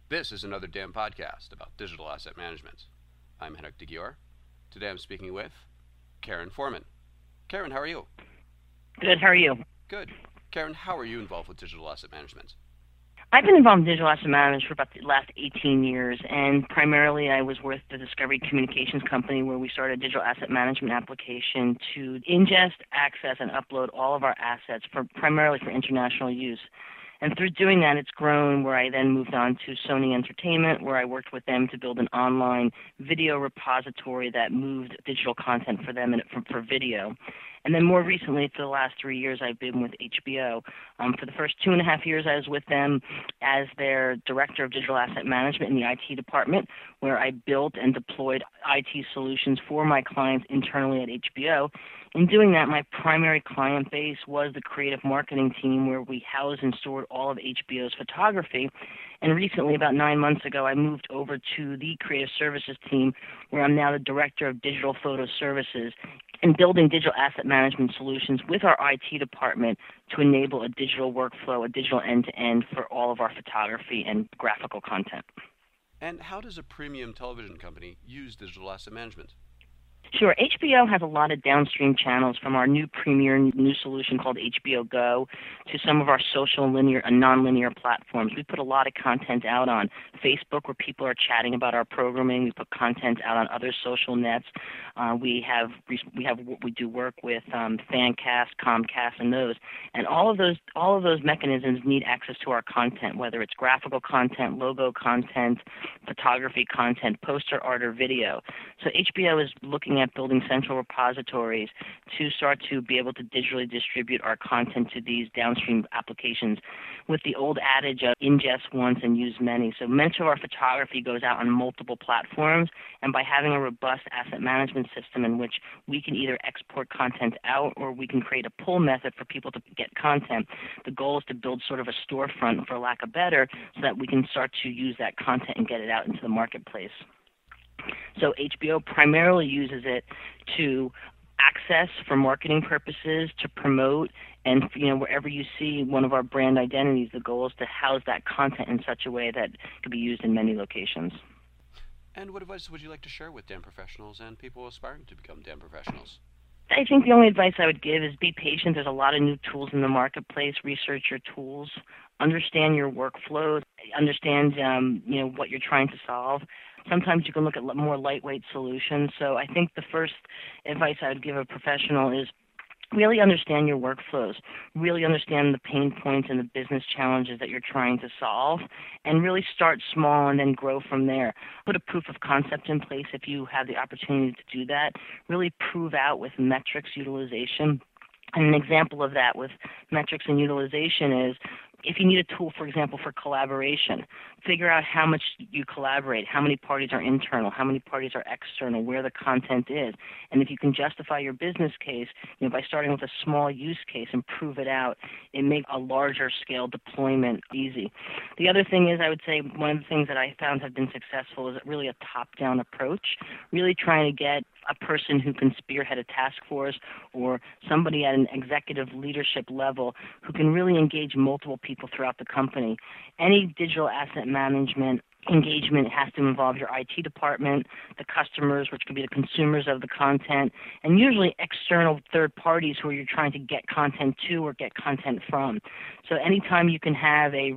This is Another Damn Podcast about digital asset management. I'm Henrik de Gior. Today I'm speaking with Karen Foreman. Karen, how are you? Good. How are you? Good. Karen, how are you involved with digital asset management? I've been involved in digital asset management for about the last 18 years, and primarily I was with the Discovery Communications Company where we started a digital asset management application to ingest, access, and upload all of our assets primarily for international use. And through doing that, it's grown where I then moved on to Sony Entertainment, where I worked with them to build an online video repository that moved digital content for them and for video. And then more recently, for the last 3 years, I've been with HBO. For the first 2.5 years, I was with them as their Director of Digital Asset Management in the IT department, where I built and deployed IT solutions for my clients internally at HBO. In doing that, my primary client base was the creative marketing team, where we housed and stored all of HBO's photography. And recently, about 9 months ago, I moved over to the creative services team, where I'm now the Director of Digital Photo Services and building digital asset management solutions with our IT department to enable a digital workflow, a digital end-to-end for all of our photography and graphical content. And how does a premium television company use digital asset management? Sure. HBO has a lot of downstream channels, from our new premier new solution called HBO Go to some of our social linear and nonlinear platforms. We put a lot of content out on Facebook where people are chatting about our programming. We put content out on other social nets. We do work with Fancast, Comcast, and those. And all of those mechanisms need access to our content, whether it's graphical content, logo content, photography content, poster art, or video. So HBO is looking at building central repositories to start to be able to digitally distribute our content to these downstream applications with the old adage of ingest once and use many. So much of our photography goes out on multiple platforms, and by having a robust asset management system in which we can either export content out or we can create a pull method for people to get content, the goal is to build sort of a storefront, for lack of better, so that we can start to use that content and get it out into the marketplace. So HBO primarily uses it to access for marketing purposes, to promote, and wherever you see one of our brand identities, the goal is to house that content in such a way that it could be used in many locations. And what advice would you like to share with DAM professionals and people aspiring to become DAM professionals? I think the only advice I would give is be patient. There's a lot of new tools in the marketplace. Research your tools. Understand your workflows. Understand what you're trying to solve. Sometimes you can look at more lightweight solutions. So I think the first advice I would give a professional is really understand your workflows, really understand the pain points and the business challenges that you're trying to solve, and really start small and then grow from there. Put a proof of concept in place if you have the opportunity to do that. Really prove out with metrics utilization. And an example of that with metrics and utilization is if you need a tool, for example, for collaboration, figure out how much you collaborate, how many parties are internal, how many parties are external, where the content is. And if you can justify your business case, by starting with a small use case and prove it out, it makes a larger scale deployment easy. The other thing is, I would say one of the things that I found have been successful is really a top-down approach, really trying to get a person who can spearhead a task force or somebody at an executive leadership level who can really engage multiple people throughout the company. Any digital asset management engagement has to involve your IT department, the customers, which could be the consumers of the content, and usually external third parties who you're trying to get content to or get content from. So anytime you can have a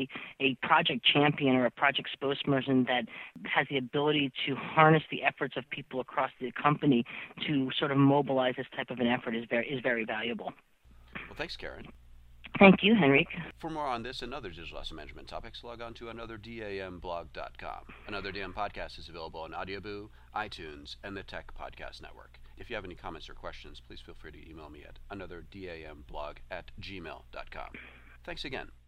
project champion or a project spokesperson that has the ability to harness the efforts of people across the company to sort of mobilize this type of an effort is very valuable. Well, thanks, Karen. Thank you, Henrik. For more on this and other digital asset management topics, log on to anotherdamblog.com. Another Damn Podcast is available on Audioboo, iTunes, and the Tech Podcast Network. If you have any comments or questions, please feel free to email me at anotherdamblog@gmail.com. Thanks again.